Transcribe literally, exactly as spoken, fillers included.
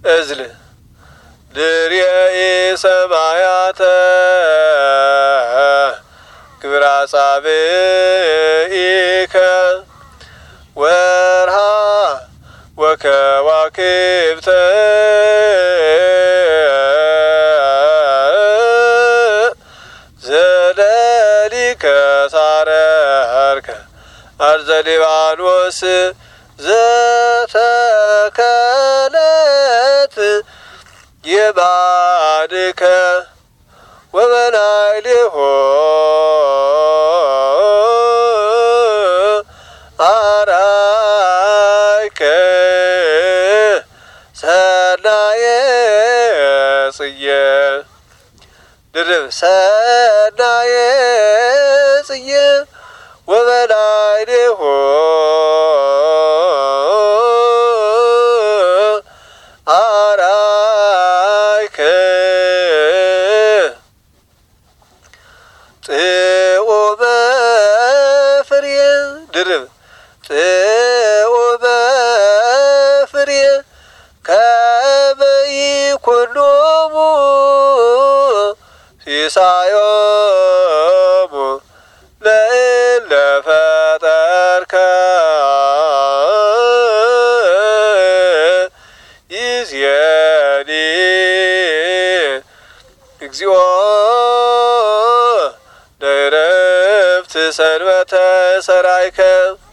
እዝል ድርየኢ ሰማያተ ግብረ አጻብዒከ ወርሃ ወከዋክብተ ዘለሊከ ሳረርከ አርዘ ሊባኖስ ዘተከለት የባድከ ወበላዕሌሆ አርአይከ ሰናየ ጽየ ድርብ ሰናየ ጽየ ወበላዕሌሆ አርአይከ ጥዑመ ፍሬ ድርብ ጥዑመ ፍሬ ከመ ይኩኖሙ ሲሳዮሙ ለእለ ፈጠርከ ይእዜኒ እግዚኦ ለዕረፍት ሰንበተ ሰራይከ